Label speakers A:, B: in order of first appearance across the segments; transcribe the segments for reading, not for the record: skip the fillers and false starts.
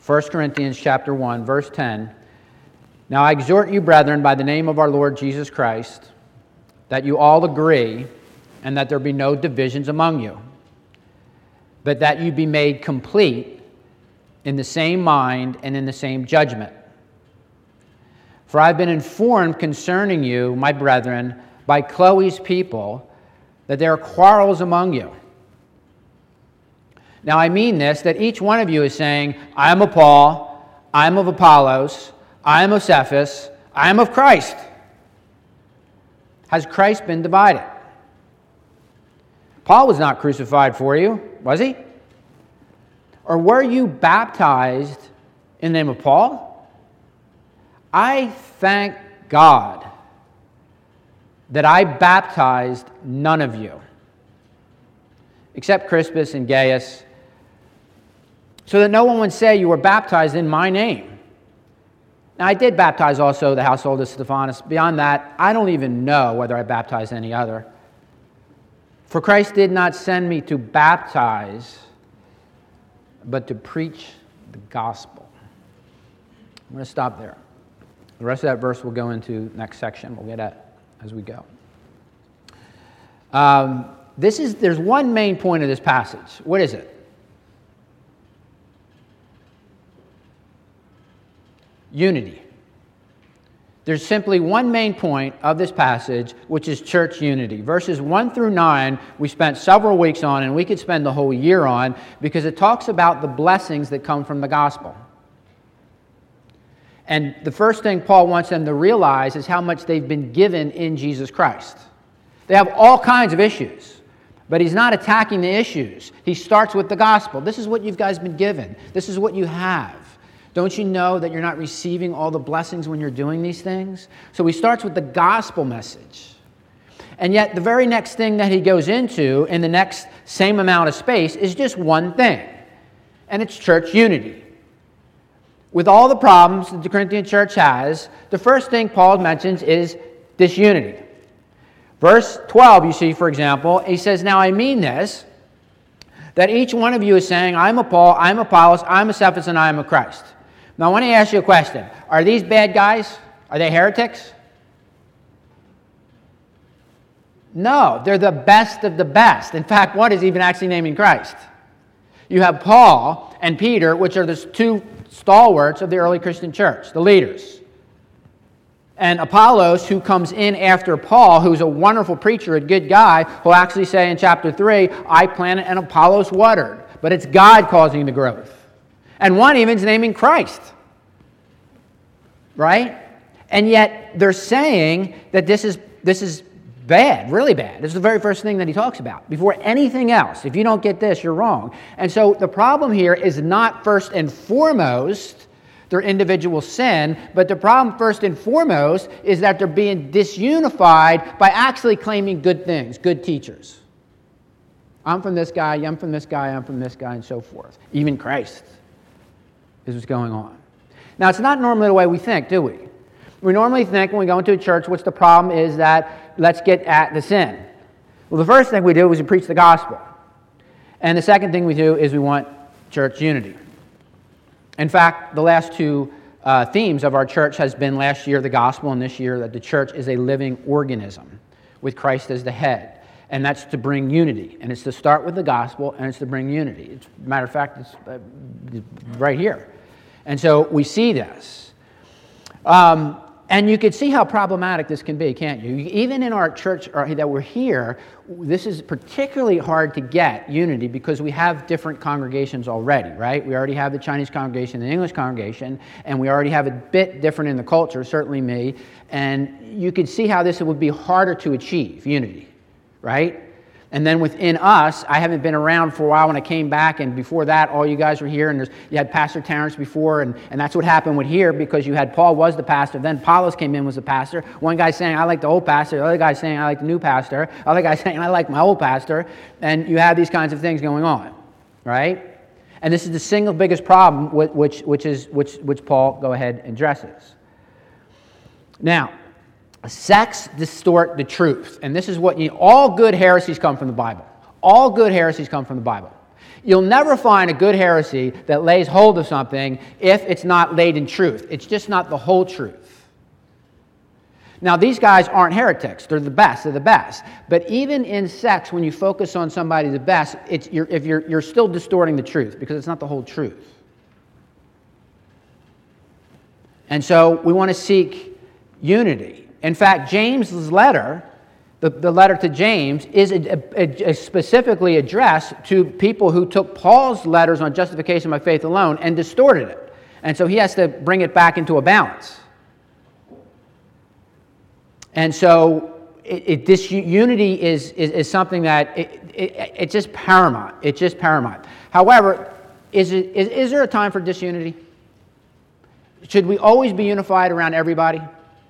A: 1 Corinthians chapter 1, verse 10. Now I exhort you, brethren, by the name of our Lord Jesus Christ, that you all agree, and that there be no divisions among you, but that you be made complete in the same mind and in the same judgment. For I have been informed concerning you, my brethren, by Chloe's people, that there are quarrels among you. Now I mean this, that each one of you is saying, I am of Paul, I am of Apollos, I am of Cephas, I am of Christ. Has Christ been divided? Paul was not crucified for you, was he? Or were you baptized in the name of Paul? I thank God that I baptized none of you, except Crispus and Gaius, so that no one would say you were baptized in my name. Now, I did baptize also the household of Stephanas. Beyond that, I don't even know whether I baptized any other. For Christ did not send me to baptize, but to preach the gospel. I'm going to stop there. The rest of that verse we'll go into the next section. We'll get at as we go. There's one main point of this passage. What is it? Unity. There's simply one main point of this passage, which is church unity. Verses 1 through 9, we spent several weeks on, and we could spend the whole year on, because it talks about the blessings that come from the gospel. And the first thing Paul wants them to realize is how much they've been given in Jesus Christ. They have all kinds of issues, but he's not attacking the issues. He starts with the gospel. This is what you guys been given. This is what you have. Don't you know that you're not receiving all the blessings when you're doing these things? So he starts with the gospel message. And yet the very next thing that he goes into in the next same amount of space is just one thing, and it's church unity. With all the problems that the Corinthian church has, the first thing Paul mentions is disunity. Verse 12, you see, for example, he says, now I mean this, that each one of you is saying, I'm a Paul, I'm Apollos, I'm a Cephas, and I'm a Christ. Now I want to ask you a question. Are these bad guys? Are they heretics? No, they're the best of the best. In fact, one is even actually naming Christ. You have Paul and Peter, which are the two stalwarts of the early Christian church, the leaders. And Apollos, who comes in after Paul, who's a wonderful preacher, a good guy, will actually say in chapter 3, I planted and Apollos watered, but it's God causing the growth. And one even is naming Christ. Right? And yet they're saying that this is bad, really bad. This is the very first thing that he talks about. Before anything else, if you don't get this, you're wrong. And so the problem here is not first and foremost their individual sin, but the problem first and foremost is that they're being disunified by actually claiming good things, good teachers. I'm from this guy, I'm from this guy, I'm from this guy, and so forth. Even Christ is what's going on. Now, it's not normally the way we think, do we? We normally think when we go into a church, what's the problem is that let's get at the sin. Well, the first thing we do is we preach the gospel. And the second thing we do is we want church unity. In fact, the last two themes of our church has been last year the gospel, and this year that the church is a living organism with Christ as the head. And that's to bring unity. And it's to start with the gospel, and it's to bring unity. Matter of fact, it's right here. And so we see this. And you can see how problematic this can be, can't you? Even in our church that we're here, this is particularly hard to get unity because we have different congregations already, right? We already have the Chinese congregation and the English congregation, and we already have a bit different in the culture, certainly me. And you can see how this would be harder to achieve, unity, right? And then within us, I haven't been around for a while when I came back, and before that, all you guys were here, and you had Pastor Terrence before, and that's what happened with here, because you had Paul was the pastor, then Apollos came in was the pastor. One guy saying, I like the old pastor, the other guy saying, I like the new pastor, the other guy saying, I like my old pastor, and you have these kinds of things going on, right? And this is the single biggest problem which Paul go ahead and addresses. Now, sects distort the truth. And this is what all good heresies come from the Bible. All good heresies come from the Bible. You'll never find a good heresy that lays hold of something if it's not laid in truth. It's just not the whole truth. Now, these guys aren't heretics. They're the best of the best. But even in sects, when you focus on somebody the best, you're still distorting the truth because it's not the whole truth. And so we want to seek unity. In fact, James's letter, the letter to James, is specifically addressed to people who took Paul's letters on justification by faith alone and distorted it. And so he has to bring it back into a balance. And so this unity is something that it's just paramount. It's just paramount. However, is there a time for disunity? Should we always be unified around everybody?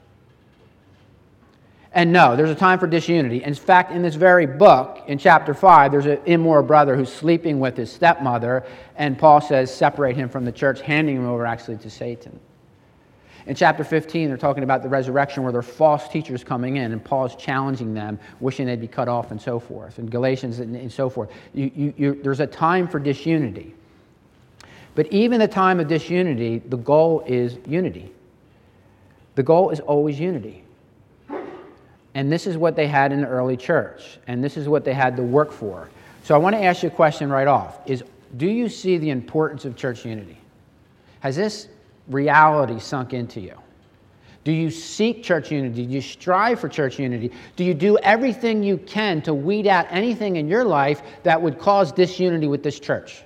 A: And no, there's a time for disunity. In fact, in this very book, in chapter 5, there's an immoral brother who's sleeping with his stepmother, and Paul says, separate him from the church, handing him over actually to Satan. In chapter 15, they're talking about the resurrection where there are false teachers coming in, and Paul's challenging them, wishing they'd be cut off and so forth. In Galatians and so forth. There's a time for disunity. But even the time of disunity, the goal is unity. The goal is always unity. And this is what they had in the early church, and this is what they had to work for. So I want to ask you a question right off. Do you see the importance of church unity? Has this reality sunk into you? Do you seek church unity? Do you strive for church unity? Do you do everything you can to weed out anything in your life that would cause disunity with this church?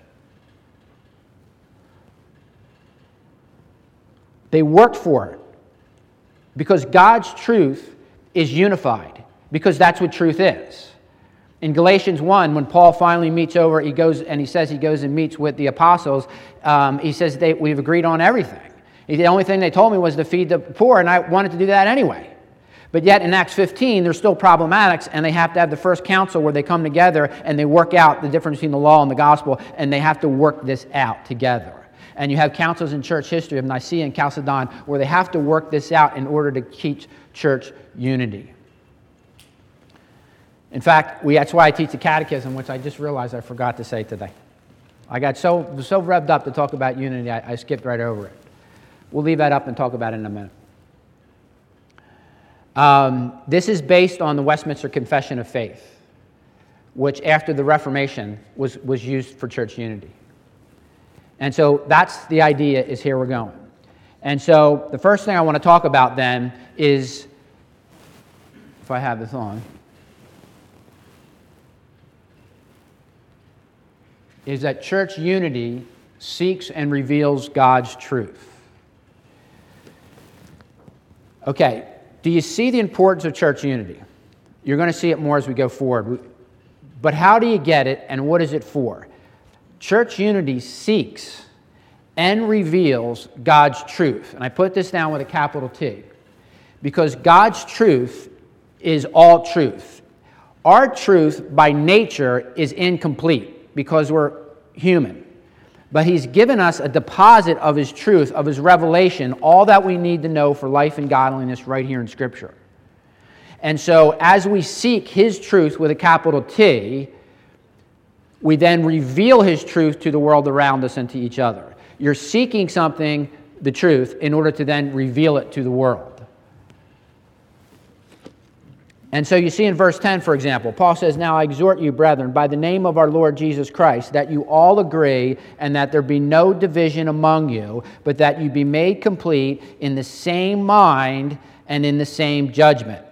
A: They worked for it because God's truth is unified, because that's what truth is. In Galatians 1, when Paul finally meets over, he goes and meets with the apostles. He says, we've agreed on everything. The only thing they told me was to feed the poor, and I wanted to do that anyway. But yet in Acts 15, there's still problematics, and they have to have the first council where they come together and they work out the difference between the law and the gospel, and they have to work this out together. And you have councils in church history of Nicaea and Chalcedon where they have to work this out in order to keep church unity. In fact, that's why I teach the catechism, which I just realized I forgot to say today. I got so revved up to talk about unity, I skipped right over it. We'll leave that up and talk about it in a minute. This is based on the Westminster Confession of Faith, which after the Reformation was used for church unity. And so that's the idea, is here we're going. And so the first thing I want to talk about then is, if I have this on, is that church unity seeks and reveals God's truth. Okay, do you see the importance of church unity? You're going to see it more as we go forward. But how do you get it, and what is it for? Church unity seeks and reveals God's truth. And I put this down with a capital T because God's truth is all truth. Our truth by nature is incomplete because we're human. But He's given us a deposit of His truth, of His revelation, all that we need to know for life and godliness right here in Scripture. And so as we seek His truth with a capital T, we then reveal His truth to the world around us and to each other. You're seeking something, the truth, in order to then reveal it to the world. And so you see in verse 10, for example, Paul says, "Now I exhort you, brethren, by the name of our Lord Jesus Christ, that you all agree and that there be no division among you, but that you be made complete in the same mind and in the same judgment."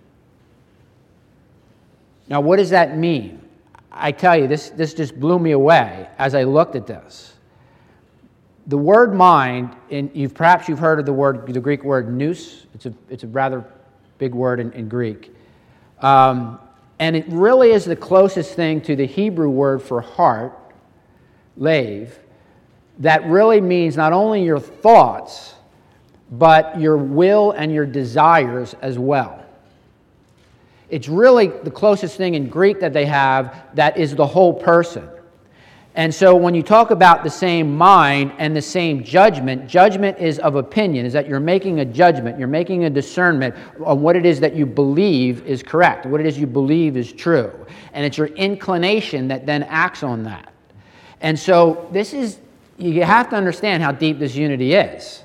A: Now, what does that mean? I tell you, this just blew me away as I looked at this. The word mind, perhaps you've heard of the Greek word nous. It's a rather big word in Greek. And it really is the closest thing to the Hebrew word for heart, lave, that really means not only your thoughts, but your will and your desires as well. It's really the closest thing in Greek that they have that is the whole person. And so when you talk about the same mind and the same judgment, judgment is of opinion, is that you're making a judgment, you're making a discernment on what it is that you believe is correct, what it is you believe is true. And it's your inclination that then acts on that. And so you have to understand how deep this unity is.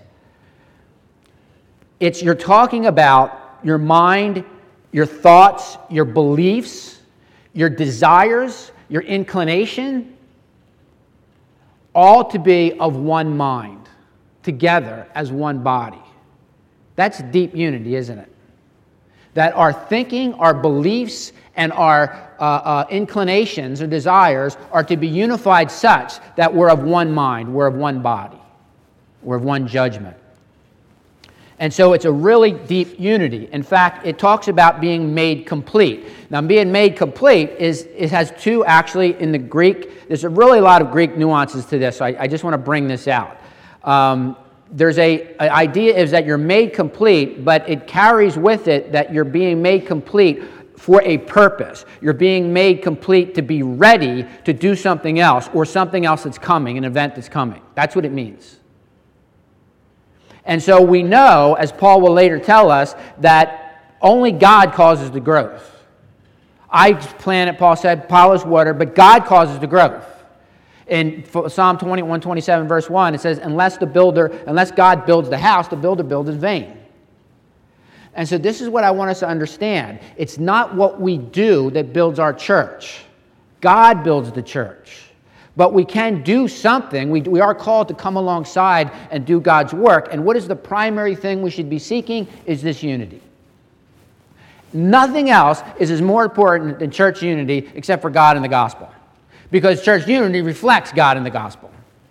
A: You're talking about your mind, your thoughts, your beliefs, your desires, your inclination, all to be of one mind, together as one body. That's deep unity, isn't it? That our thinking, our beliefs, and our inclinations or desires are to be unified such that we're of one mind, we're of one body, we're of one judgment. And so it's a really deep unity. In fact, it talks about being made complete. Now, being made complete it has two, actually, in the Greek. There's a lot of Greek nuances to this, so I just want to bring this out. There's an idea is that you're made complete, but it carries with it that you're being made complete for a purpose. You're being made complete to be ready to do something else, or something else that's coming, an event that's coming. That's what it means. And so we know, as Paul will later tell us, that only God causes the growth. I plant it, Paul said, Apollos water, but God causes the growth. In Psalm 127, verse 1, it says, unless God builds the house, the builder builds in vain. And so this is what I want us to understand. It's not what we do that builds our church. God builds the church. But we can do something. We are called to come alongside and do God's work. And what is the primary thing we should be seeking is this unity. Nothing else is as more important than church unity except for God and the gospel. Because church unity reflects God and the gospel.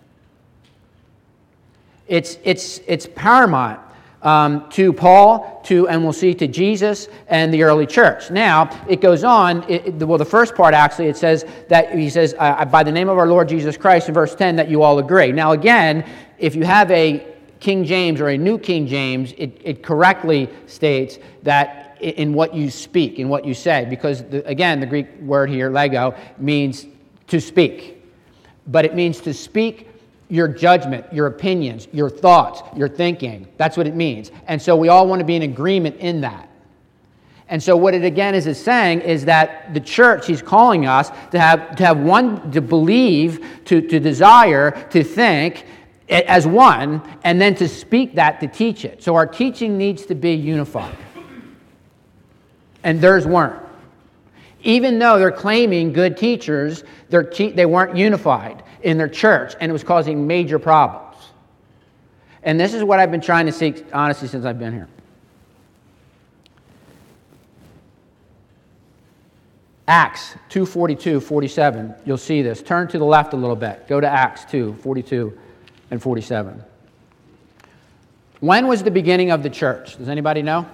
A: It's paramount to Paul, and we'll see to Jesus and the early church. Now, it goes on, the first part actually, it says that he says, by the name of our Lord Jesus Christ, in verse 10, that you all agree. Now again, if you have a King James or a New King James, it correctly states that in what you speak, in what you say, because again, the Greek word here, lego, means to speak. But it means to speak your judgment, your opinions, your thoughts, your thinking. That's what it means. And so we all want to be in agreement in that. And so what it again is saying is that the church, he's calling us to have one, to believe, to desire, to think as one, and then to speak that, to teach it. So our teaching needs to be unified. And theirs weren't. Even though they're claiming good teachers, they weren't unified in their church, and it was causing major problems. And this is what I've been trying to seek, honestly, since I've been here. Acts 2:42, 47, you'll see this. Turn to the left a little bit. Go to Acts 2:42 and 47. When was the beginning of the church? Does anybody know?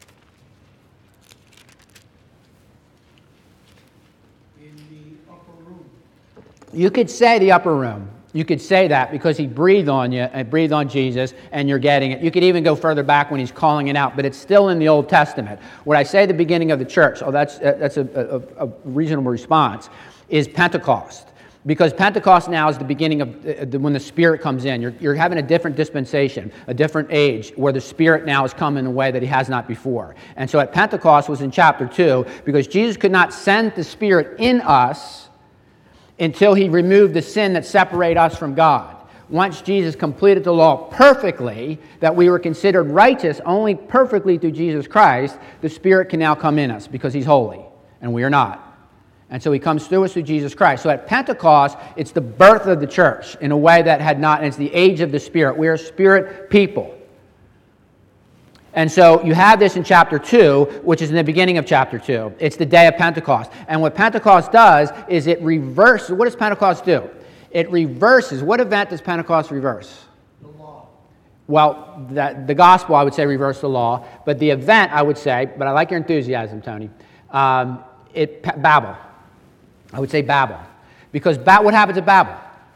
A: You could say the upper room. You could say that because he breathed on you and breathed on Jesus, and you're getting it. You could even go further back when he's calling it out, but it's still in the Old Testament. When I say the beginning of the church, that's a reasonable response, is Pentecost. Because Pentecost now is the beginning of when the Spirit comes in. You're having a different dispensation, a different age, where the Spirit now has come in a way that he has not before. And so at Pentecost was in chapter 2, because Jesus could not send the Spirit in us until he removed the sin that separated us from God. Once Jesus completed the law perfectly, that we were considered righteous only perfectly through Jesus Christ, the Spirit can now come in us because he's holy, and we are not. And so he comes through us through Jesus Christ. So at Pentecost, it's the birth of the church in a way that had not, and it's the age of the Spirit. We are Spirit people. And so you have this in chapter 2, which is in the beginning of chapter 2. It's the day of Pentecost. And what Pentecost does is it reverses. What does Pentecost do? It reverses. What event does Pentecost reverse?
B: The law.
A: Well, the gospel, I would say, reversed the law. But the event, I would say, but I like your enthusiasm, Tony, Babel. I would say Babel. Because what happens at Babel?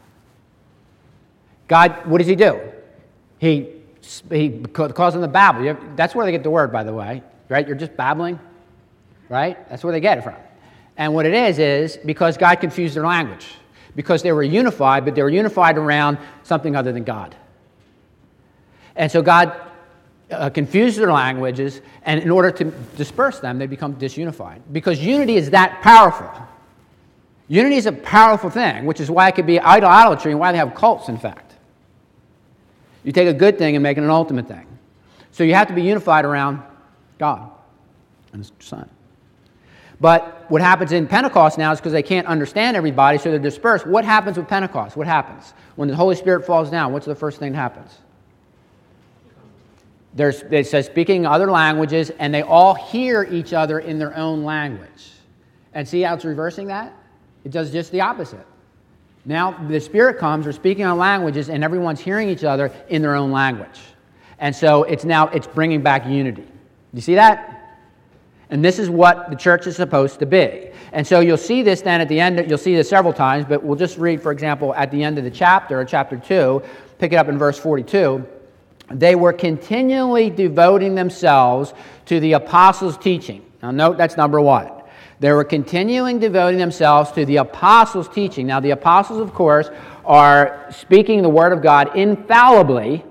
A: God, what does he do? He calls them the babble. That's where they get the word, by the way, right? You're just babbling, right? That's where they get it from. And what it is because God confused their language. Because they were unified, but they were unified around something other than God. And so God confused their languages, and in order to disperse them, they become disunified. Because unity is that powerful. Unity is a powerful thing, which is why it could be idolatry and why they have cults, in fact. You take a good thing and make it an ultimate thing. So you have to be unified around God and His Son. But what happens in Pentecost now is because they can't understand everybody, so they're dispersed. What happens with Pentecost? What happens? When the Holy Spirit falls down, what's the first thing that happens? It says speaking other languages, and they all hear each other in their own language. And see how it's reversing that? It does just the opposite. Now the Spirit comes, they're speaking on languages, and everyone's hearing each other in their own language. And so it's bringing back unity. You see that? And this is what the church is supposed to be. And so you'll see this then at the end, you'll see this several times, but we'll just read, for example, at the end of the chapter, chapter 2, pick it up in verse 42. They were continually devoting themselves to the apostles' teaching. Now note that's number one. They were continuing devoting themselves to the apostles' teaching. Now the apostles, of course, are speaking the word of God infallibly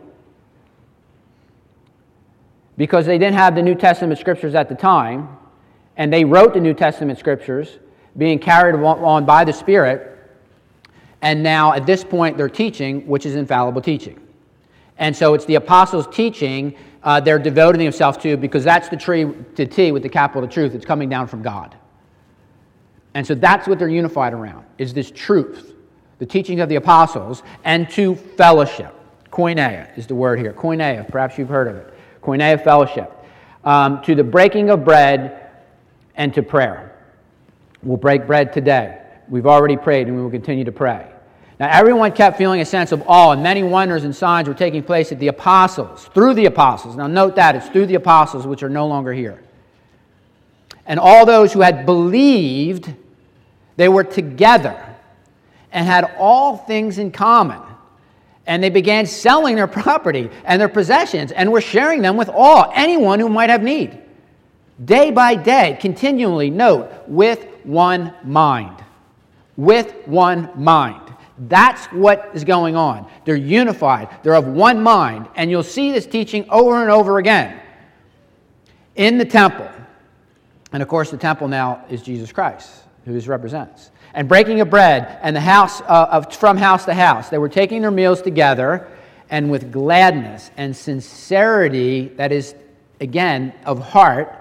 A: because they didn't have the New Testament scriptures at the time, and they wrote the New Testament scriptures being carried on by the Spirit, and now at this point they're teaching, which is infallible teaching. And so it's the apostles' teaching they're devoting themselves to because that's the T with the capital truth. It's coming down from God. And so that's what they're unified around, is this truth, the teachings of the apostles, and to fellowship. Koinonia is the word here. Koinonia, perhaps you've heard of it. Koinonia fellowship. To the breaking of bread and to prayer. We'll break bread today. We've already prayed and we will continue to pray. Now everyone kept feeling a sense of awe, and many wonders and signs were taking place at the apostles, through the apostles. Now note that, it's through the apostles which are no longer here. And all those who had believed, they were together and had all things in common. And they began selling their property and their possessions and were sharing them with anyone who might have need. Day by day, continually, note, with one mind. With one mind. That's what is going on. They're unified. They're of one mind. And you'll see this teaching over and over again in the temple. And of course, the temple now is Jesus Christ, who this represents. And breaking of bread, and the house from house to house. They were taking their meals together, and with gladness and sincerity, that is, again, of heart,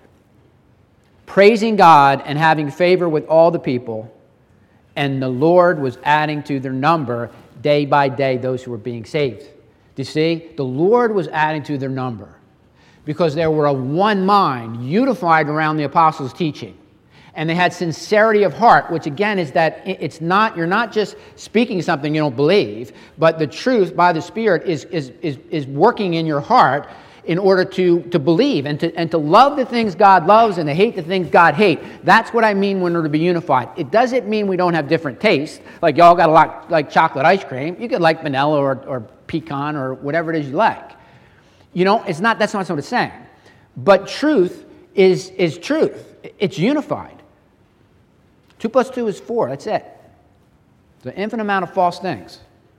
A: praising God and having favor with all the people. And the Lord was adding to their number day by day those who were being saved. Do you see? The Lord was adding to their number because they were of one mind, unified around the apostles' teaching. And they had sincerity of heart, which again is that you're not just speaking something you don't believe, but the truth by the Spirit is working in your heart in order to believe and to love the things God loves and to hate the things God hates. That's what I mean when we're to be unified. It doesn't mean we don't have different tastes. Like y'all got a like chocolate ice cream. You could like vanilla or pecan or whatever it is you like. You know, that's not what it's saying. But truth is truth. It's unified. 2 plus 2 is 4. That's it. There's an infinite amount of false things.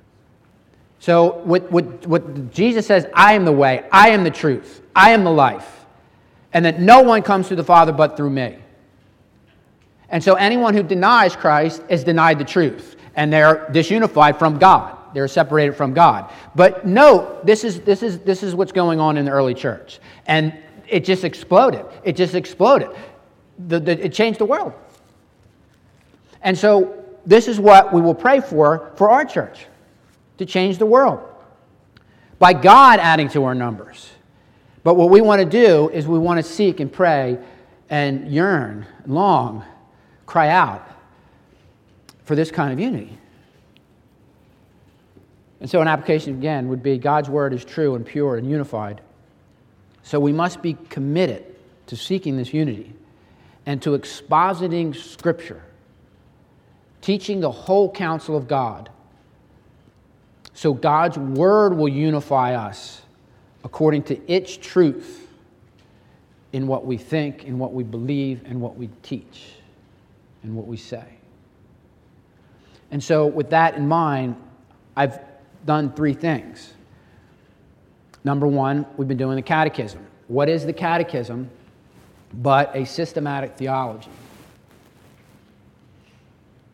A: So what Jesus says, I am the way, I am the truth, I am the life, and that no one comes to the Father but through me. And so anyone who denies Christ is denied the truth, and they're disunified from God. They're separated from God. But note, this is what's going on in the early church, and it just exploded. It just exploded. It changed the world. And so this is what we will pray for our church, to change the world by God adding to our numbers. But what we want to do is we want to seek and pray and yearn, long, cry out for this kind of unity. And so an application again would be God's word is true and pure and unified. So we must be committed to seeking this unity and to expositing Scripture, teaching the whole counsel of God, so God's word will unify us according to its truth in what we think, in what we believe, and what we teach, and what we say. And so with that in mind, I've done 3 things. Number 1, we've been doing the catechism. What is the catechism but a systematic theology?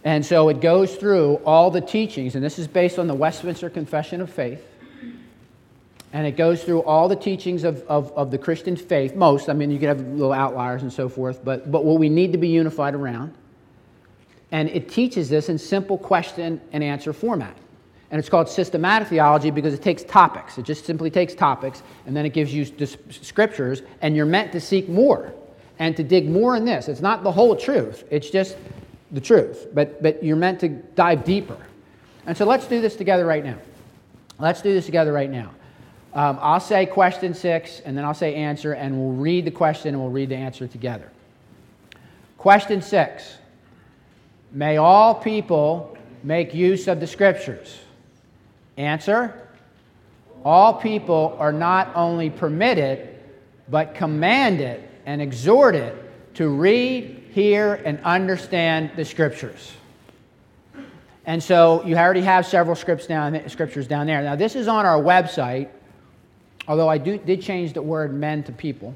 A: And so it goes through all the teachings, and this is based on the Westminster Confession of Faith. And it goes through all the teachings of the Christian faith, most. I mean, you can have little outliers and so forth, but what we need to be unified around. And it teaches this in simple question and answer format. And it's called systematic theology because it takes topics. It just simply takes topics, and then it gives you scriptures, and you're meant to seek more and to dig more in this. It's not the whole truth. It's just the truth. But you're meant to dive deeper. And so let's do this together right now. Let's do this together right now. I'll say question 6, and then I'll say answer, and we'll read the question and we'll read the answer together. Question 6. May all people make use of the Scriptures? Answer. All people are not only permitted, but commanded and exhorted to read, hear, and understand the Scriptures. And so you already have several scriptures down there. Now this is on our website, although I did change the word men to people.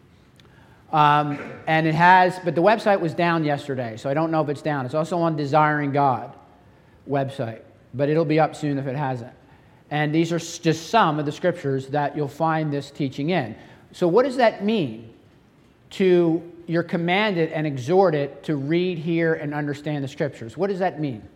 A: And it has, but the website was down yesterday, so I don't know if it's down. It's also on Desiring God website, but it'll be up soon if it hasn't. And these are just some of the scriptures that you'll find this teaching in. So what does that mean? You're commanded and exhorted to read, hear, and understand the Scriptures. What does that mean?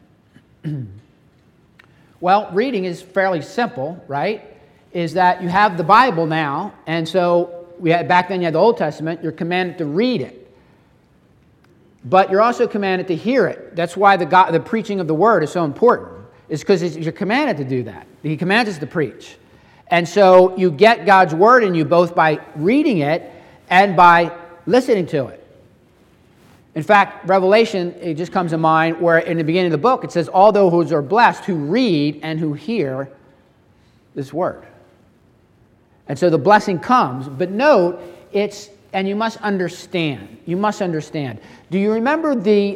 A: Well, reading is fairly simple, right? Is that you have the Bible now, and so back then you had the Old Testament, you're commanded to read it. But you're also commanded to hear it. That's why the preaching of the Word is so important. It's because you're commanded to do that. He commands us to preach. And so you get God's Word in you both by reading it and by listening to it. In fact, Revelation, it just comes to mind where in the beginning of the book it says, all those are blessed who read and who hear this Word. And so the blessing comes, but note, and you must understand. You must understand. Do you remember the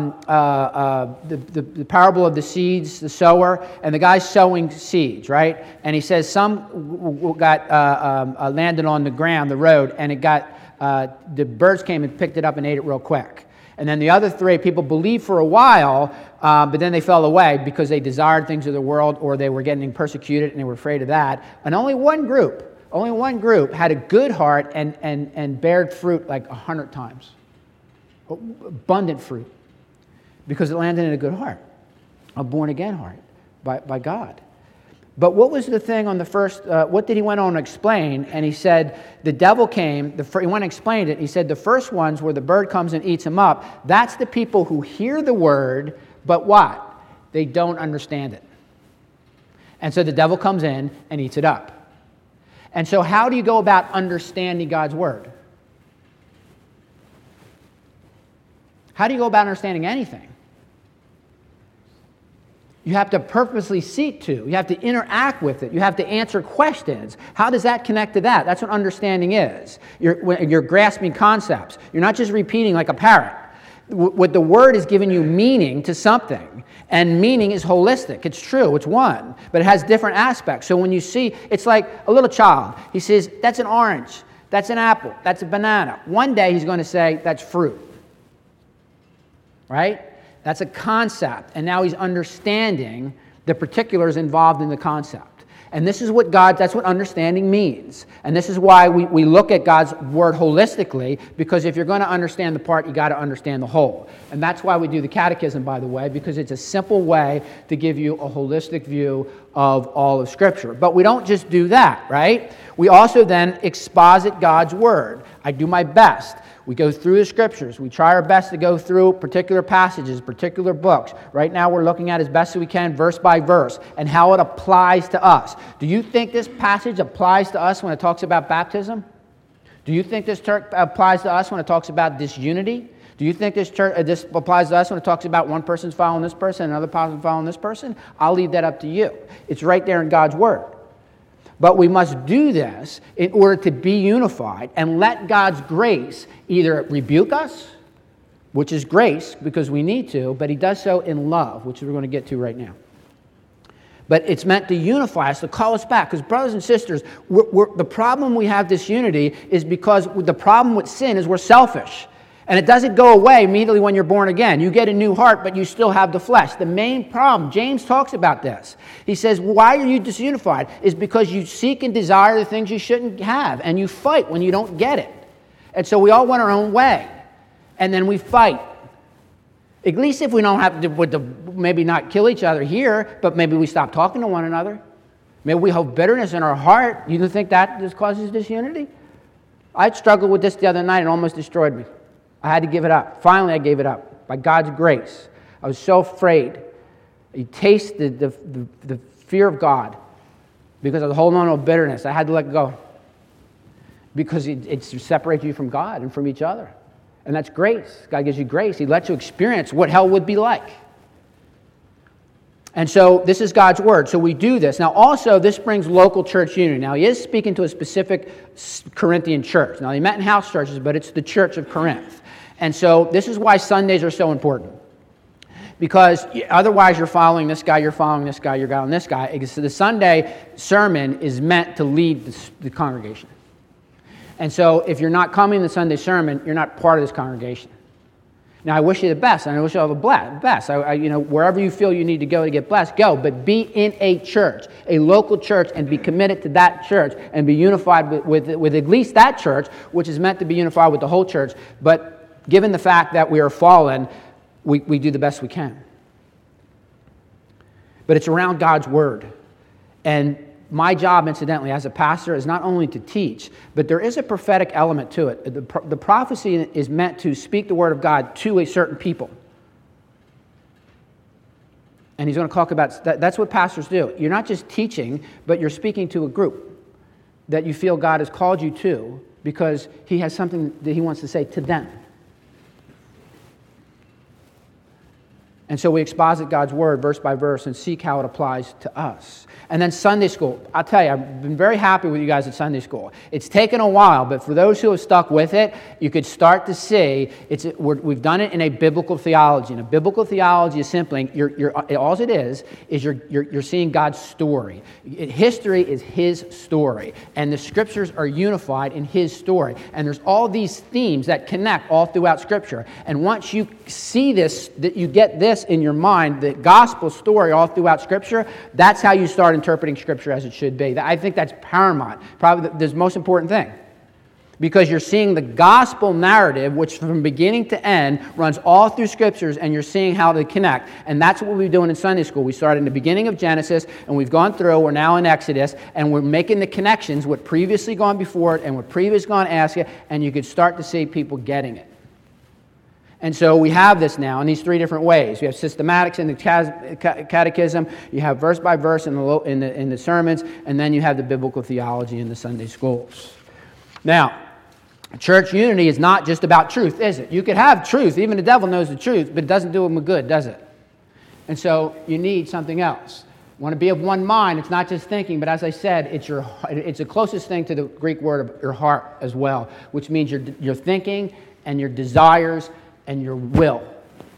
A: parable of the seeds, the sower, and the guy sowing seeds, right? And he says some got landed on the ground, the road, and the birds came and picked it up and ate it real quick. And then the other 3 people believed for a while, but then they fell away because they desired things of the world, or they were getting persecuted and they were afraid of that. And only one group had a good heart and bared fruit like 100 times. Abundant fruit. Because it landed in a good heart. A born-again heart by God. But what was the thing on the first, what did he went on to explain? And he said, the devil came, he went and explained it. He said the first ones where the bird comes and eats them up, that's the people who hear the word, but what? They don't understand it. And so the devil comes in and eats it up. And so how do you go about understanding God's Word? How do you go about understanding anything? You have to purposely seek to. You have to interact with it. You have to answer questions. How does that connect to that? That's what understanding is. You're grasping concepts. You're not just repeating like a parrot. What the Word is giving you meaning to something. And meaning is holistic. It's true. It's one. But it has different aspects. So when you see, it's like a little child. He says, that's an orange. That's an apple. That's a banana. One day he's going to say, that's fruit. Right? That's a concept. And now he's understanding the particulars involved in the concept. And this is that's what understanding means. And this is why we look at God's Word holistically, because if you're going to understand the part, you got to understand the whole. And that's why we do the catechism, by the way, because it's a simple way to give you a holistic view of all of Scripture. But we don't just do that, right? We also then exposit God's Word. I do my best. We go through the Scriptures. We try our best to go through particular passages, particular books. Right now we're looking at as best as we can, verse by verse, and how it applies to us. Do you think this passage applies to us when it talks about baptism? Do you think this applies to us when it talks about disunity? Do you think this applies to us when it talks about one person's following this person and another person following this person? I'll leave that up to you. It's right there in God's Word. But we must do this in order to be unified and let God's grace either rebuke us, which is grace because we need to, but He does so in love, which we're going to get to right now. But it's meant to unify us, to call us back. Because brothers and sisters, the problem we have disunity is because the problem with sin is we're selfish. And it doesn't go away immediately when you're born again. You get a new heart, but you still have the flesh. The main problem, James talks about this. He says, why are you disunified? Is because you seek and desire the things you shouldn't have, and you fight when you don't get it. And so we all went our own way, and then we fight. At least if we don't have to maybe not kill each other here, but maybe we stop talking to one another. Maybe we hold bitterness in our heart. You don't think that just causes disunity? I struggled with this the other night and almost destroyed me. I had to give it up. Finally, I gave it up by God's grace. I was so afraid. You taste the fear of God because I was holding on to bitterness. I had to let go because it separates you from God and from each other. And that's grace. God gives you grace. He lets you experience what hell would be like. And so this is God's word. So we do this. Now also, this brings local church unity. Now he is speaking to a specific Corinthian church. Now they met in house churches, but it's the church of Corinth. And so this is why Sundays are so important. Because otherwise you're following this guy, you're following this guy, you're following this guy. So the Sunday sermon is meant to lead the congregation. And so if you're not coming to the Sunday sermon, you're not part of this congregation. Now, I wish you the best, and I wish you all the best. Wherever you feel you need to go to get blessed, go. But be in a church, a local church, and be committed to that church and be unified with at least that church, which is meant to be unified with the whole church. But given the fact that we are fallen, we do the best we can. But it's around God's word. And my job, incidentally, as a pastor is not only to teach, but there is a prophetic element to it. The prophecy is meant to speak the word of God to a certain people. And he's going to talk about that. That's what pastors do. You're not just teaching, but you're speaking to a group that you feel God has called you to because he has something that he wants to say to them. And so we exposit God's word verse by verse and seek how it applies to us. And then Sunday school. I'll tell you, I've been very happy with you guys at Sunday school. It's taken a while, but for those who have stuck with it, you could start to see we've done it in a biblical theology. And a biblical theology is simply, all it is you're seeing God's story. History is His story, and the Scriptures are unified in His story. And there's all these themes that connect all throughout Scripture. And once you see this, that you get this in your mind, the gospel story all throughout Scripture, that's how you start interpreting Scripture as it should be. I think that's paramount, probably the most important thing. Because you're seeing the gospel narrative, which from beginning to end runs all through Scriptures, and you're seeing how they connect. And that's what we're doing in Sunday school. We started in the beginning of Genesis, and we've gone through, we're now in Exodus, and we're making the connections, what previously gone before it, and what previously gone after it, and you could start to see people getting it. And so we have this now in these three different ways. You have systematics in the catechism, you have verse by verse in the sermons, and then you have the biblical theology in the Sunday schools. Now, church unity is not just about truth, is it? You could have truth. Even the devil knows the truth, but it doesn't do him good, does it? And so you need something else. You want to be of one mind. It's not just thinking, but as I said, it's the closest thing to the Greek word of your heart as well, which means your thinking and your desires and your will.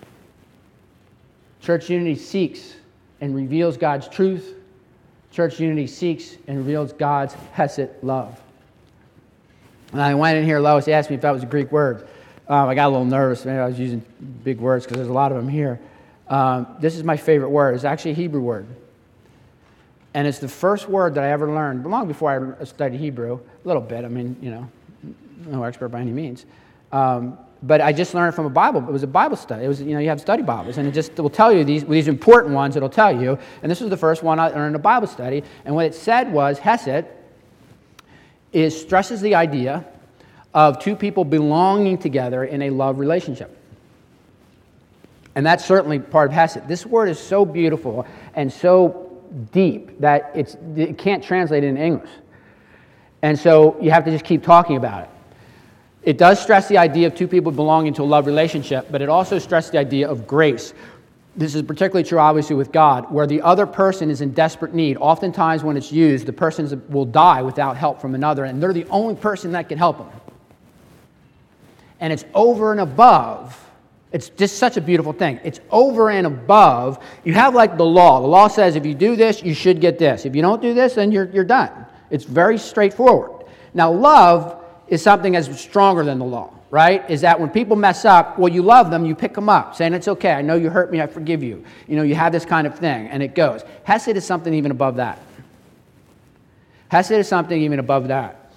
A: Church unity seeks and reveals God's truth. Church unity seeks and reveals God's hesed love. And I went in here, Lois asked me if that was a Greek word. I got a little nervous. Maybe I was using big words because there's a lot of them here. This is my favorite word. It's actually a Hebrew word. And it's the first word that I ever learned, long before I studied Hebrew, a little bit. I mean, no expert by any means. But I just learned it from a Bible. It was a Bible study. It was, you have study Bibles, and it will tell you these important ones. It'll tell you, and this was the first one I learned in a Bible study. And what it said was, hesed stresses the idea of two people belonging together in a love relationship, and that's certainly part of hesed. This word is so beautiful and so deep that it can't translate it in English, and so you have to just keep talking about it. It does stress the idea of two people belonging to a love relationship, but it also stresses the idea of grace. This is particularly true, obviously, with God, where the other person is in desperate need. Oftentimes when it's used, the person will die without help from another, and they're the only person that can help them. And it's over and above. It's just such a beautiful thing. It's over and above. You have like the law. The law says if you do this, you should get this. If you don't do this, then you're done. It's very straightforward. Now, love is something that's stronger than the law. right, is that when people mess up, well, you love them, you pick them up, saying, it's okay, I know you hurt me, I forgive you. You have this kind of thing, and it goes. Hesed is something even above that. Hesed is something even above that.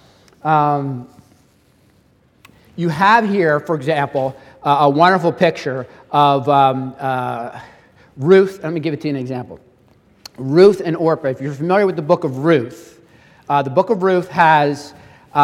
A: You have here, for example, a wonderful picture of Ruth. Let me give it to you an example. Ruth and Orpah. If you're familiar with the book of Ruth, the book of Ruth has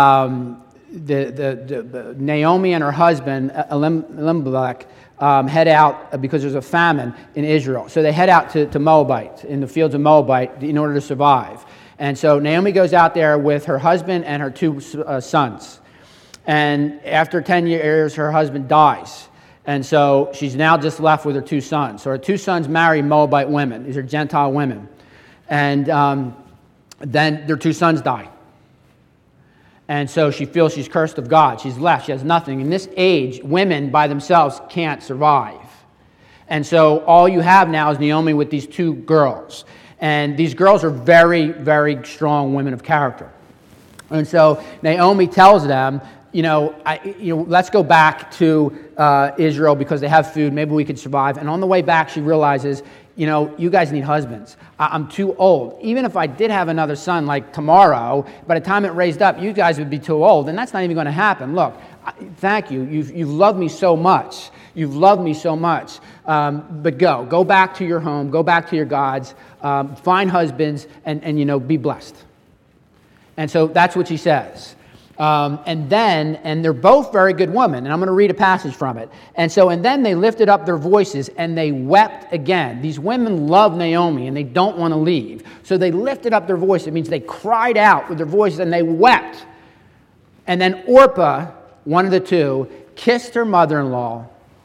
A: the Naomi and her husband, Elimelech, head out because there's a famine in Israel. So they head out to Moabite, in the fields of Moabite, in order to survive. And so Naomi goes out there with her husband and her two sons. And after 10 years, her husband dies. And so she's now just left with her two sons. So her two sons marry Moabite women. These are Gentile women. And then their two sons die. And so she feels she's cursed of God. She's left. She has nothing. In this age, women by themselves can't survive. And so all you have now is Naomi with these two girls. And these girls are very, very strong women of character. And so Naomi tells them, let's go back to Israel because they have food. Maybe we could survive. And on the way back, she realizes, you guys need husbands. I'm too old. Even if I did have another son like tomorrow, by the time it raised up, you guys would be too old. And that's not even going to happen. Look, thank you. You've loved me so much. You've loved me so much. But go back to your home. Go back to your gods. Find husbands and be blessed. And so that's what she says. And they're both very good women, and I'm going to read a passage from it. And then they lifted up their voices and they wept again. These women love Naomi and they don't want to leave. So they lifted up their voice. It means they cried out with their voices and they wept. And then Orpah, one of the two, kissed her mother-in-law,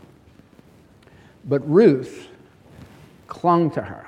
A: but Ruth clung to her.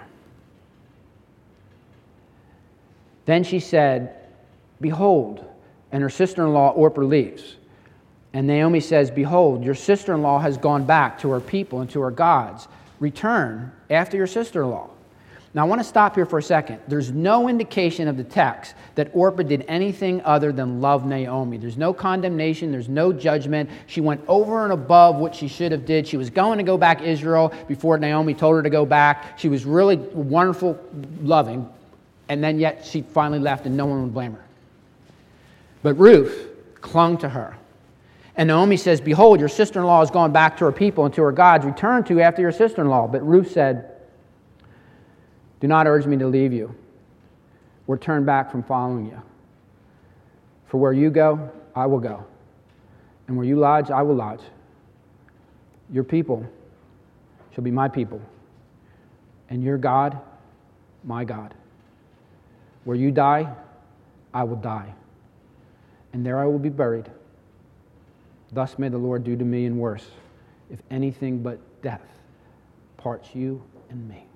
A: Then she said, "Behold," and her sister-in-law Orpah leaves. And Naomi says, "Behold, your sister-in-law has gone back to her people and to her gods. Return after your sister-in-law." Now I want to stop here for a second. There's no indication of the text that Orpah did anything other than love Naomi. There's no condemnation. There's no judgment. She went over and above what she should have did. She was going to go back to Israel before Naomi told her to go back. She was really wonderful, loving. And then yet she finally left and no one would blame her. But Ruth clung to her. And Naomi says, "Behold, your sister-in-law has gone back to her people and to her gods. Return to after your sister-in-law." But Ruth said, "Do not urge me to leave you or turn back from following you. For where you go, I will go. And where you lodge, I will lodge. Your people shall be my people, and your God, my God. Where you die, I will die, and there I will be buried. Thus may the Lord do to me and worse, if anything but death parts you and me."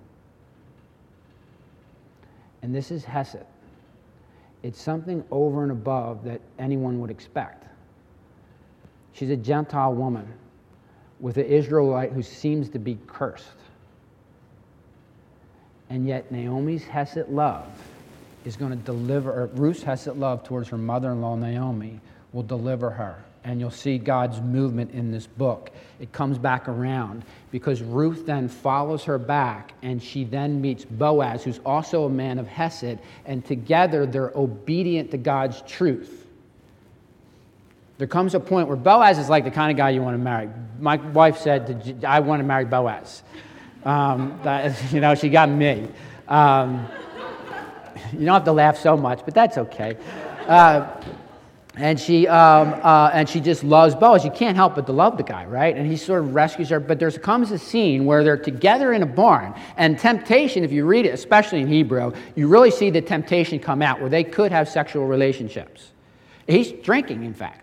A: And this is Hesed. It's something over and above that anyone would expect. She's a Gentile woman with an Israelite who seems to be cursed. And yet Naomi's Hesed love is going to deliver, or Ruth's Hesed love towards her mother-in-law Naomi will deliver her. And you'll see God's movement in this book. It comes back around because Ruth then follows her back and she then meets Boaz, who's also a man of Hesed, and together they're obedient to God's truth. There comes a point where Boaz is like the kind of guy you want to marry. My wife said, "I want to marry Boaz." She got me. You don't have to laugh so much, but that's okay. And she just loves Boaz. You can't help but to love the guy, right? And he sort of rescues her. But there comes a scene where they're together in a barn. And temptation, if you read it, especially in Hebrew, you really see the temptation come out where they could have sexual relationships. He's drinking, in fact.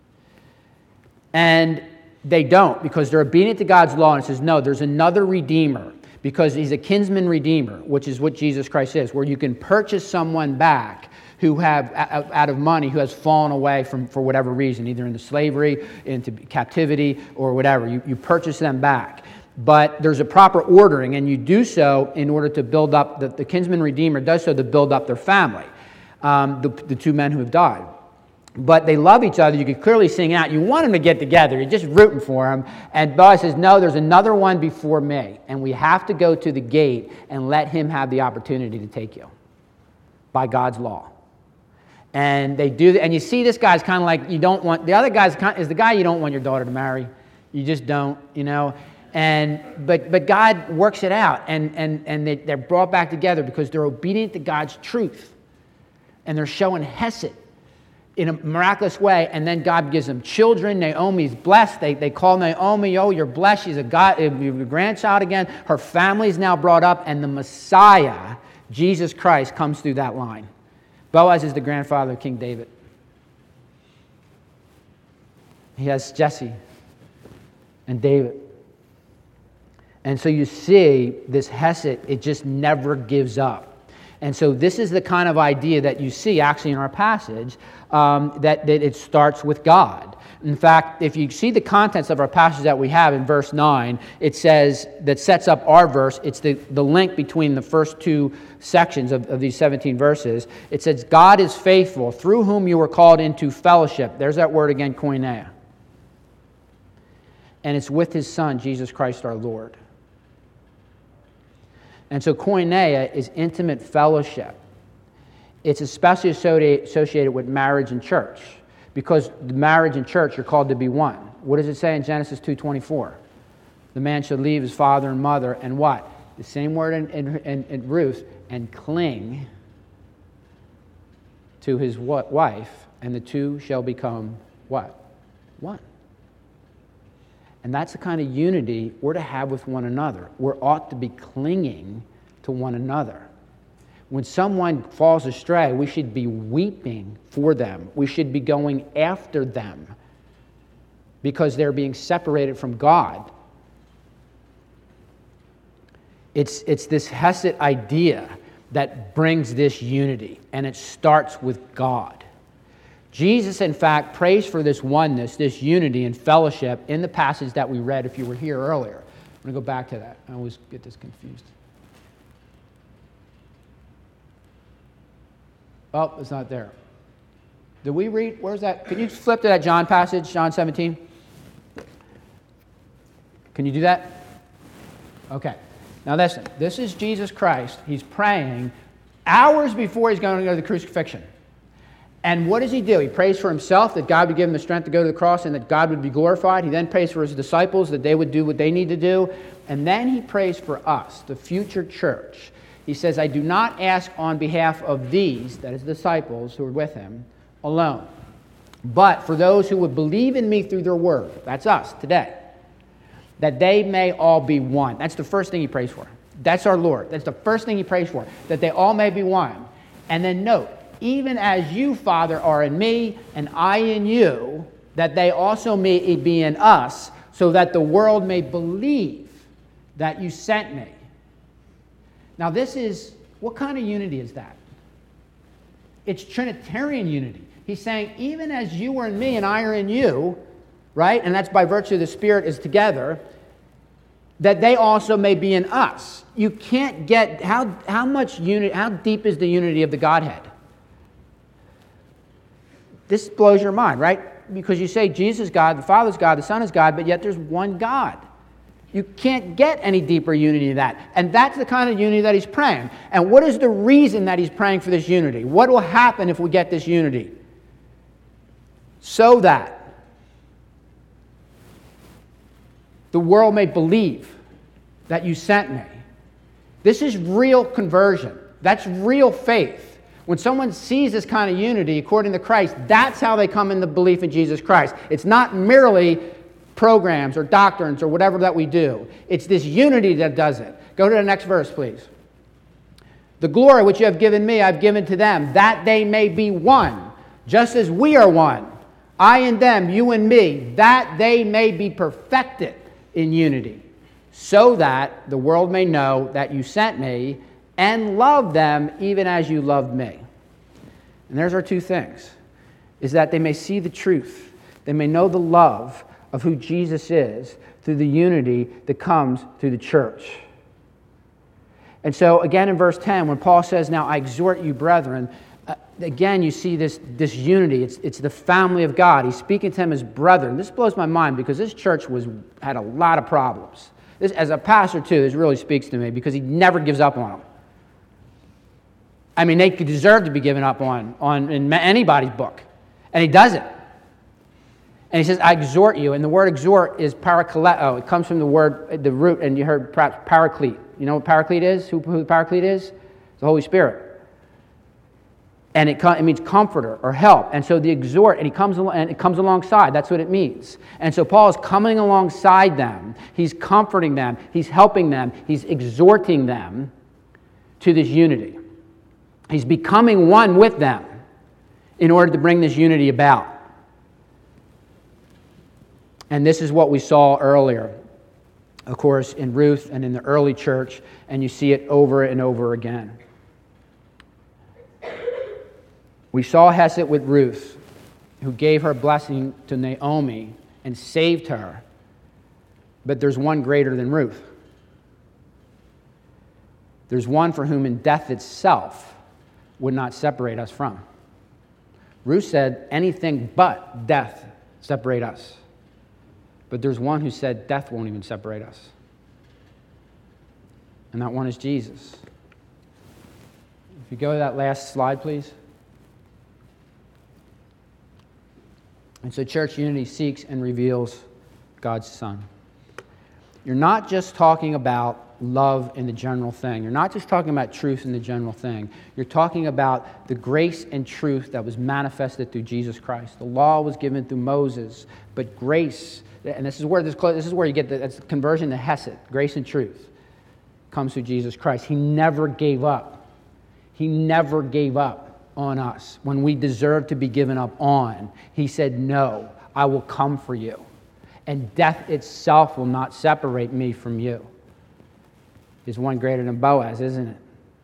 A: And they don't because they're obedient to God's law. And it says, no, there's another Redeemer. Because he's a kinsman redeemer, which is what Jesus Christ is, where you can purchase someone back who have, out of money, who has fallen away for whatever reason, either into slavery, into captivity, or whatever. You purchase them back. But there's a proper ordering, and you do so in order to build up, the kinsman redeemer does so to build up their family, the two men who have died. but they love each other. You could clearly sing out. You want them to get together. You're just rooting for them. And Boaz says, no, there's another one before me. And we have to go to the gate and let him have the opportunity to take you by God's law. And they do, and you see this guy's kind of like, you don't want, the other guy's is the guy you don't want your daughter to marry. You just don't, but God works it out, and they're brought back together because they're obedient to God's truth. And they're showing hesed in a miraculous way, and then God gives them children. Naomi's blessed. They call Naomi, oh, you're blessed. She's a grandchild again. Her family's now brought up, and the Messiah, Jesus Christ, comes through that line. Boaz is the grandfather of King David. He has Jesse and David. And so you see this hesed, it just never gives up. And so this is the kind of idea that you see actually in our passage, that it starts with God. In fact, if you see the contents of our passage that we have in verse 9, it says, that sets up our verse, it's the link between the first two sections of these 17 verses. It says, God is faithful, through whom you were called into fellowship. There's that word again, koinonia. And it's with his Son, Jesus Christ our Lord. And so koinonia is intimate fellowship. It's especially associated with marriage and church, because the marriage and church are called to be one. What does it say in Genesis 2:24? The man shall leave his father and mother and what? The same word in Ruth, and cling to his wife, and the two shall become what? One. And that's the kind of unity we're to have with one another. We ought to be clinging to one another. When someone falls astray, we should be weeping for them. We should be going after them because they're being separated from God. It's this hesed idea that brings this unity, and it starts with God. Jesus, in fact, prays for this oneness, this unity and fellowship in the passage that we read if you were here earlier. I'm going to go back to that. I always get this confused. Oh, it's not there. Did we read? Where's that? Can you flip to that John passage, John 17? Can you do that? Okay. Now listen, this is Jesus Christ. He's praying hours before he's going to go to the crucifixion. And what does he do? He prays for himself, that God would give him the strength to go to the cross and that God would be glorified. He then prays for his disciples, that they would do what they need to do. And then he prays for us, the future church. He says, I do not ask on behalf of these, that is, disciples who are with him, alone, but for those who would believe in me through their word. That's us today. That they may all be one. That's the first thing he prays for. That's our Lord. That's the first thing he prays for, that they all may be one. And then note, even as you, Father, are in me, and I in you, that they also may be in us, so that the world may believe that you sent me. Now what kind of unity is that? It's Trinitarian unity. He's saying, even as you are in me and I are in you, right? And that's by virtue of the Spirit is together, that they also may be in us. You can't get, how deep is the unity of the Godhead? This blows your mind, right? Because you say Jesus is God, the Father is God, the Son is God, but yet there's one God. You can't get any deeper unity than that. And that's the kind of unity that he's praying. And what is the reason that he's praying for this unity? What will happen if we get this unity? So that the world may believe that you sent me. This is real conversion. That's real faith. When someone sees this kind of unity according to Christ, that's how they come into belief in Jesus Christ. It's not merely programs or doctrines or whatever that we do. It's this unity that does it. Go to the next verse, please. The glory which you have given me, I've given to them, that they may be one, just as we are one. I and them, you and me, that they may be perfected in unity, so that the world may know that you sent me and love them even as you loved me. And there's our two things, is that they may see the truth. They may know the love of who Jesus is through the unity that comes through the church. And so again in verse 10, when Paul says, now I exhort you, brethren, again, you see this unity. It's the family of God. He's speaking to them as brethren. This blows my mind because this church had a lot of problems. This, as a pastor, too, this really speaks to me because he never gives up on them. I mean, they could deserve to be given up on in anybody's book, and he doesn't. And he says, I exhort you, and the word exhort is parakaleo. It comes from the root, and you heard perhaps paraclete. You know what paraclete is? Who the paraclete is? The Holy Spirit. And it means comforter or help. And so the exhort, and it comes alongside. That's what it means. And so Paul is coming alongside them. He's comforting them. He's helping them. He's exhorting them to this unity. He's becoming one with them in order to bring this unity about. And this is what we saw earlier, of course, in Ruth and in the early church, and you see it over and over again. We saw Hesed with Ruth, who gave her blessing to Naomi and saved her. But there's one greater than Ruth. There's one for whom in death itself would not separate us from. Ruth said, anything but death separate us. But there's one who said death won't even separate us. And that one is Jesus. If you go to that last slide, please. And so church unity seeks and reveals God's Son. You're not just talking about love in the general thing. You're not just talking about truth in the general thing. You're talking about the grace and truth that was manifested through Jesus Christ. The law was given through Moses, but grace, and this is where you get the conversion to Hesed, grace and truth, comes through Jesus Christ. He never gave up. He never gave up on us when we deserved to be given up on. He said, no, I will come for you. And death itself will not separate me from you. There's one greater than Boaz, isn't it?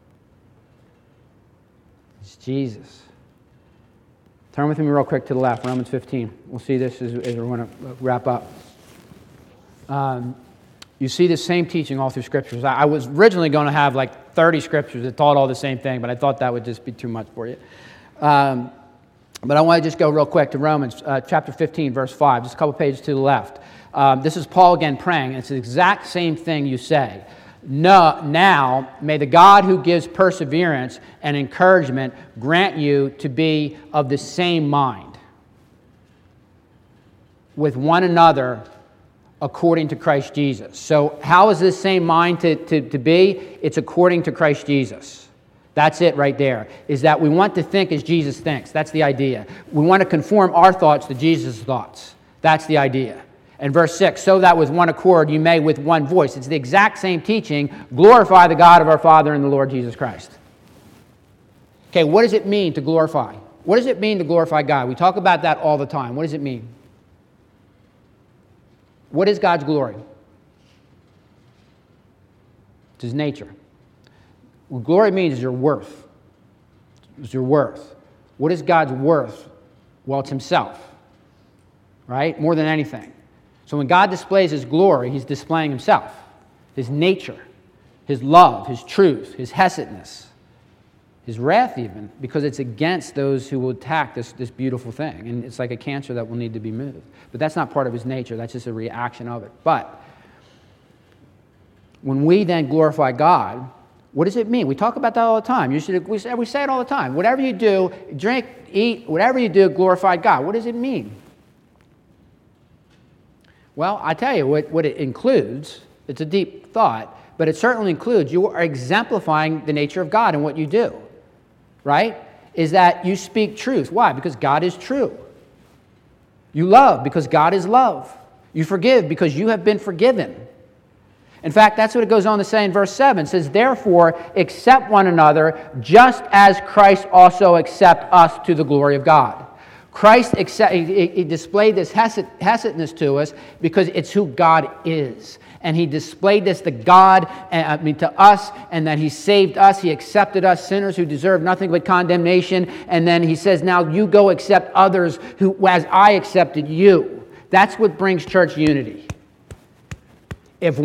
A: It's Jesus. Turn with me real quick to the left, Romans 15. We'll see this as we're going to wrap up. You see the same teaching all through Scriptures. I was originally going to have like 30 Scriptures that taught all the same thing, but I thought that would just be too much for you. But I want to just go real quick to Romans chapter 15, verse 5, just a couple pages to the left. This is Paul again praying, and it's the exact same thing you say. No, now, may the God who gives perseverance and encouragement grant you to be of the same mind with one another according to Christ Jesus. So how is this same mind to be? It's according to Christ Jesus. That's it right there, is that we want to think as Jesus thinks. That's the idea. We want to conform our thoughts to Jesus' thoughts. That's the idea. And verse 6, so that with one accord you may with one voice. It's the exact same teaching. Glorify the God of our Father and the Lord Jesus Christ. Okay, what does it mean to glorify? What does it mean to glorify God? We talk about that all the time. What does it mean? What is God's glory? It's His nature. What glory means is your worth. It's your worth. What is God's worth? Well, it's Himself, right? More than anything. So when God displays His glory, He's displaying Himself, His nature, His love, His truth, His Hesedness, His wrath even, because it's against those who will attack this beautiful thing. And it's like a cancer that will need to be moved. But that's not part of His nature. That's just a reaction of it. But when we then glorify God, what does it mean? We talk about that all the time. We say it all the time. Whatever you do, drink, eat, whatever you do, glorify God. What does it mean? Well, I tell you what it includes. It's a deep thought, but it certainly includes you are exemplifying the nature of God in what you do, right? Is that you speak truth. Why? Because God is true. You love because God is love. You forgive because you have been forgiven. In fact, that's what it goes on to say in verse 7. It says, therefore, accept one another just as Christ also accept us to the glory of God. Christ he displayed this Hesedness to us because it's who God is. And He displayed this to God, to us, and that He saved us. He accepted us, sinners who deserve nothing but condemnation. And then He says, now you go accept others who, as I accepted you. That's what brings church unity.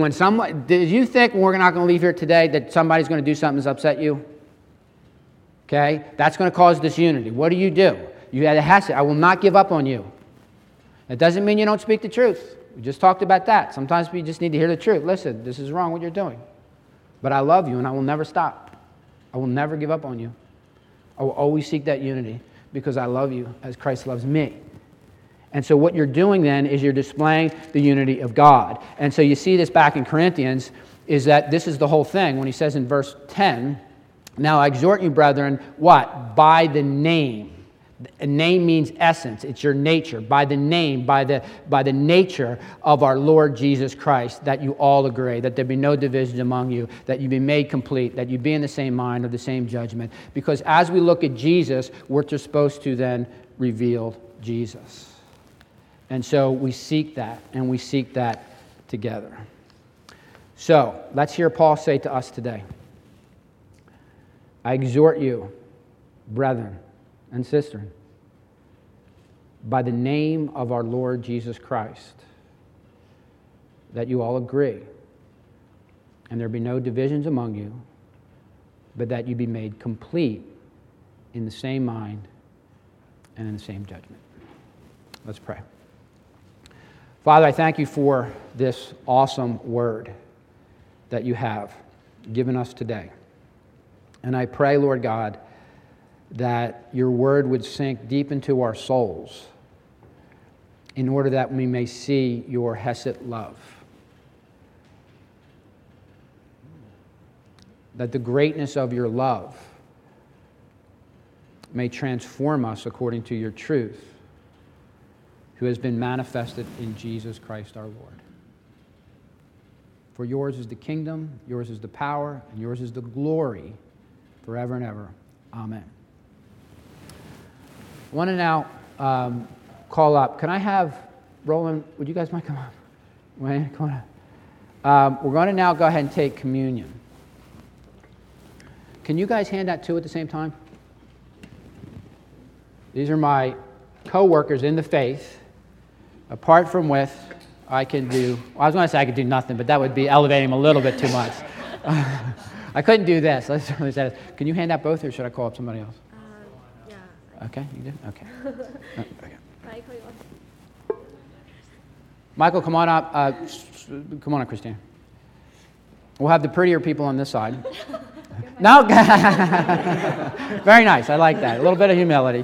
A: Do you think we're not going to leave here today that somebody's going to do something that's upset you? Okay? That's going to cause disunity. What do? You had a hesed. I will not give up on you. That doesn't mean you don't speak the truth. We just talked about that. Sometimes we just need to hear the truth. Listen, this is wrong what you're doing. But I love you and I will never stop. I will never give up on you. I will always seek that unity because I love you as Christ loves me. And so what you're doing then is you're displaying the unity of God. And so you see this back in Corinthians, is that this is the whole thing when he says in verse 10, now I exhort you, brethren, what? By the name. A name means essence. It's your nature. By the name, by the nature of our Lord Jesus Christ, that you all agree, that there be no divisions among you, that you be made complete, that you be in the same mind or the same judgment. Because as we look at Jesus, we're supposed to then reveal Jesus. And so we seek that, and we seek that together. So let's hear Paul say to us today. I exhort you, brethren and sisters, by the name of our Lord Jesus Christ, that you all agree, and there be no divisions among you, but that you be made complete in the same mind and in the same judgment. Let's pray. Father, I thank you for this awesome word that you have given us today. And I pray, Lord God, that your word would sink deep into our souls in order that we may see your hesed love. That the greatness of your love may transform us according to your truth, who has been manifested in Jesus Christ our Lord. For yours is the kingdom, yours is the power, and yours is the glory forever and ever. Amen. I want to now call up. Can I have Roland, would you guys mind come up? Wayne, come on up. We're going to now go ahead and take communion. Can you guys hand out two at the same time? These are my co-workers in the faith, apart from which I can do, well, I was going to say I could do nothing, but that would be elevating them a little bit too much. I couldn't do this. Can you hand out both, or should I call up somebody else?
B: Yeah.
A: Okay, you do? Okay. Okay. Michael, come on up. Come on up, Christine. We'll have the prettier people on this side. No? Very nice. I like that. A little bit of humility.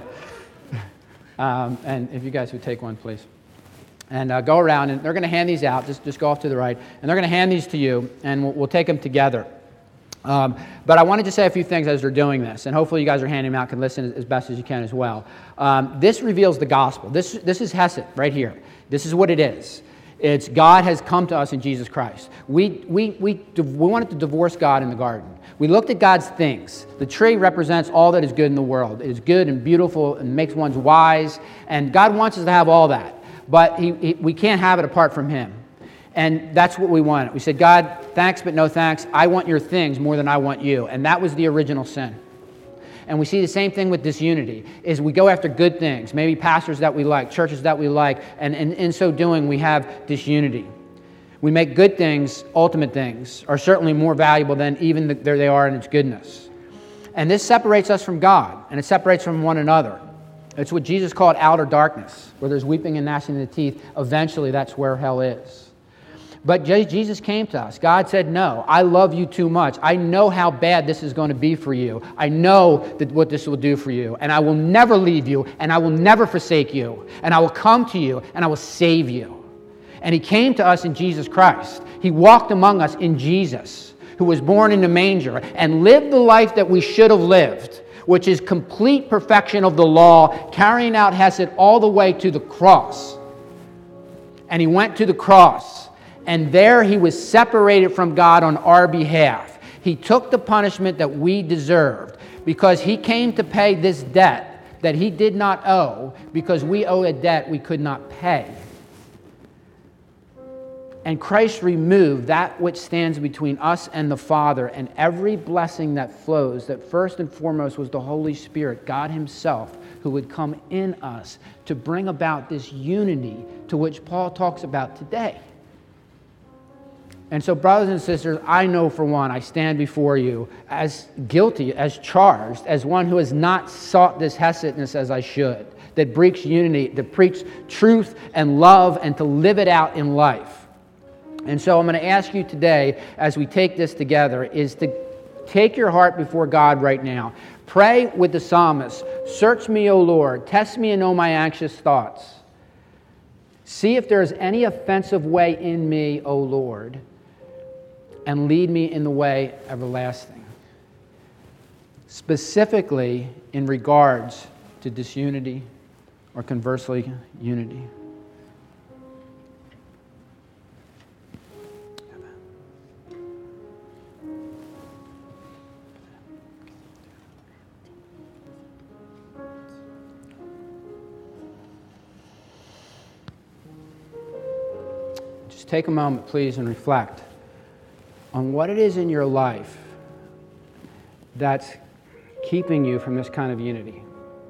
A: And if you guys would take one, please. And go around, and they're going to hand these out. Just go off to the right. And they're going to hand these to you, and we'll take them together. But I wanted to say a few things as they're doing this, and hopefully you guys are handing them out, can listen as best as you can as well. This reveals the gospel. This is Hesed right here. This is what it is. It's God has come to us in Jesus Christ. We wanted to divorce God in the garden. We looked at God's things. The tree represents all that is good in the world. It is good and beautiful and makes one wise, and God wants us to have all that. But we can't have it apart from Him. And that's what we wanted. We said, God, thanks but no thanks. I want your things more than I want you. And that was the original sin. And we see the same thing with disunity, is we go after good things, maybe pastors that we like, churches that we like, and in so doing we have disunity. We make good things, ultimate things, are certainly more valuable than even there they are in its goodness. And this separates us from God, and it separates from one another. It's what Jesus called outer darkness, where there's weeping and gnashing of the teeth. Eventually, that's where hell is. But Jesus came to us. God said, no, I love you too much. I know how bad this is going to be for you. I know what this will do for you. And I will never leave you, and I will never forsake you. And I will come to you, and I will save you. And He came to us in Jesus Christ. He walked among us in Jesus, who was born in the manger, and lived the life that we should have lived, which is complete perfection of the law, carrying out Hesed all the way to the cross. And He went to the cross. And there He was separated from God on our behalf. He took the punishment that we deserved because He came to pay this debt that He did not owe, because we owe a debt we could not pay. And Christ removed that which stands between us and the Father, and every blessing that flows, that first and foremost was the Holy Spirit, God Himself, who would come in us to bring about this unity to which Paul talks about today. And so, brothers and sisters, I know for one, I stand before you as guilty, as charged, as one who has not sought this Hesedness as I should, that preach unity, that preach truth and love, and to live it out in life. And so I'm going to ask you today, as we take this together, is to take your heart before God right now. Pray with the psalmist, "Search me, O Lord, test me and know my anxious thoughts. See if there is any offensive way in me, O Lord, and lead me in the way everlasting." Specifically in regards to disunity, or conversely, unity. Just take a moment, please, and reflect on what it is in your life that's keeping you from this kind of unity.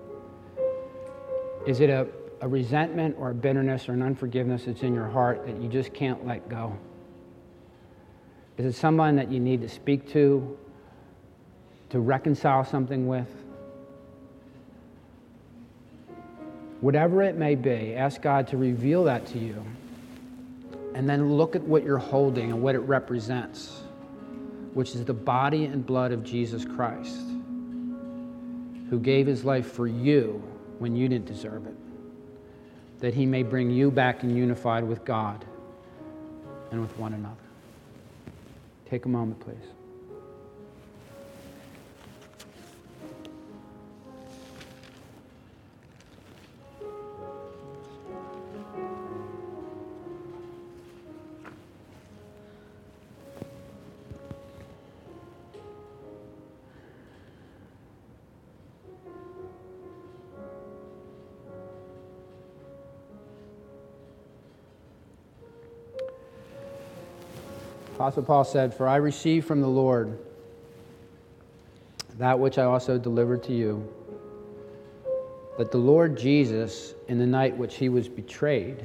A: Is it a resentment or a bitterness or an unforgiveness that's in your heart that you just can't let go? Is it someone that you need to speak to reconcile something with? Whatever it may be, ask God to reveal that to you. And then look at what you're holding and what it represents, which is the body and blood of Jesus Christ, who gave his life for you when you didn't deserve it, that he may bring you back and unified with God and with one another. Take a moment, please. Apostle Paul said, "For I received from the Lord that which I also delivered to you, that the Lord Jesus, in the night which he was betrayed,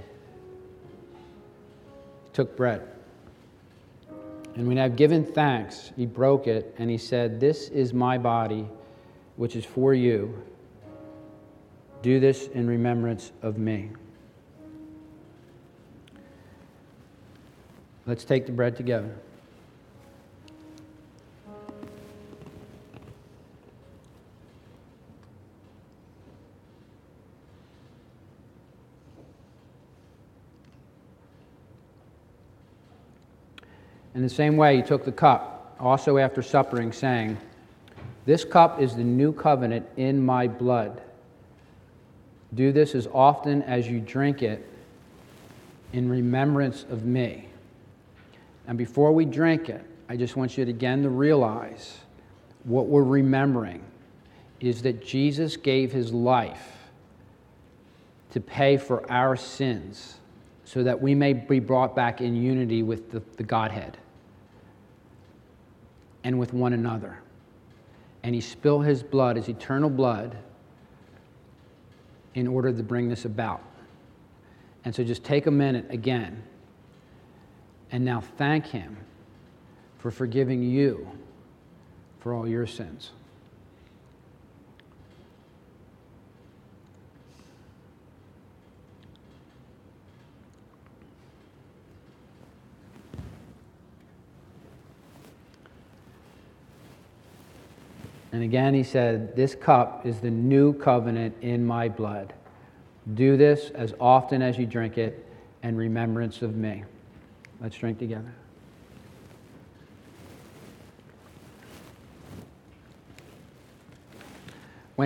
A: took bread. And when he had given thanks, he broke it, and he said, 'This is my body, which is for you. Do this in remembrance of me.'" Let's take the bread together. In the same way, he took the cup, also after supping, saying, "This cup is the new covenant in my blood. Do this as often as you drink it in remembrance of me." And before we drink it, I just want you to again to realize what we're remembering is that Jesus gave his life to pay for our sins so that we may be brought back in unity with the Godhead and with one another. And he spilled his blood, his eternal blood, in order to bring this about. And so just take a minute again and now thank him for forgiving you for all your sins. And again he said, "This cup is the new covenant in my blood. Do this as often as you drink it in remembrance of me." Let's drink together.